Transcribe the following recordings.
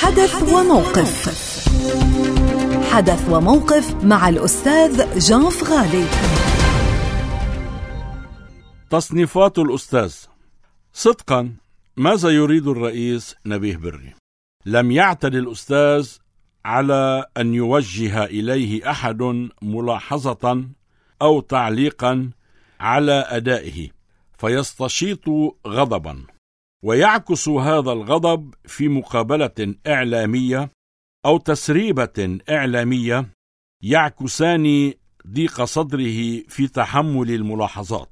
حدث وموقف. حدث وموقف مع الأستاذ جان فغالي. تصنيفات الأستاذ. صدقا ماذا يريد الرئيس نبيه بري؟ لم يعتد الأستاذ على أن يوجه إليه أحد ملاحظة أو تعليقا على أدائه فيستشيط غضبا، ويعكس هذا الغضب في مقابلة إعلامية أو تسريبة إعلامية يعكسان ضيق صدره في تحمل الملاحظات.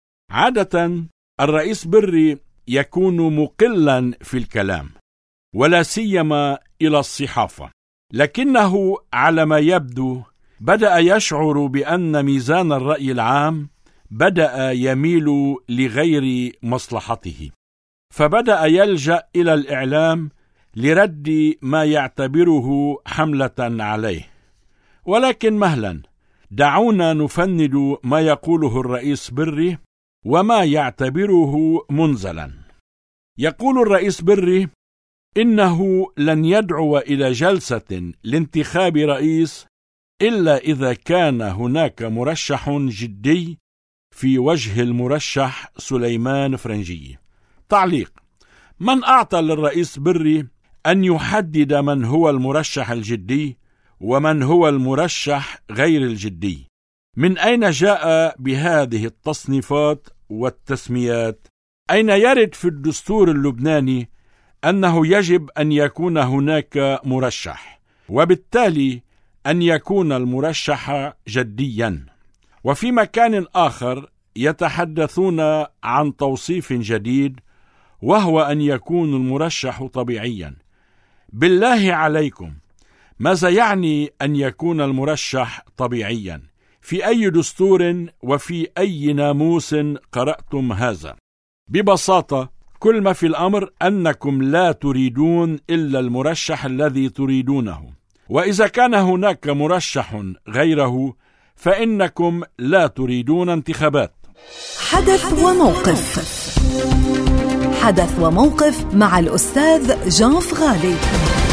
عادة الرئيس بري يكون مقلا في الكلام، ولا سيما إلى الصحافة، لكنه على ما يبدو بدأ يشعر بأن ميزان الرأي العام بدأ يميل لغير مصلحته، فبدأ يلجأ إلى الإعلام لرد ما يعتبره حملة عليه. ولكن مهلا، دعونا نفند ما يقوله الرئيس بري وما يعتبره منزلا. يقول الرئيس بري إنه لن يدعو إلى جلسة لانتخاب رئيس إلا إذا كان هناك مرشح جدي في وجه المرشح سليمان فرنجي. تعليق: من أعطى للرئيس بري أن يحدد من هو المرشح الجدي ومن هو المرشح غير الجدي؟ من أين جاء بهذه التصنيفات والتسميات؟ أين يرد في الدستور اللبناني أنه يجب أن يكون هناك مرشح، وبالتالي أن يكون المرشح جديا؟ وفي مكان آخر يتحدثون عن توصيف جديد، وهو أن يكون المرشح طبيعيا. بالله عليكم، ماذا يعني أن يكون المرشح طبيعيا؟ في أي دستور وفي أي ناموس قرأتم هذا؟ ببساطة، كل ما في الأمر أنكم لا تريدون إلا المرشح الذي تريدونه، وإذا كان هناك مرشح غيره فإنكم لا تريدون انتخابات. حدث وموقف. حدث وموقف مع الأستاذ جان فغالي.